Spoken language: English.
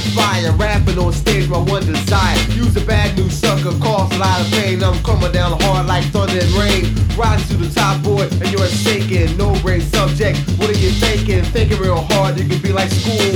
like fire. Rapping on stage, my one desire. Use a bad news sucker, cause a lot of pain. I'm coming down hard like thunder and rain. Riding to the top boy, and you're shaking. No brain subject, what are you thinking? Thinking real hard, you can be like school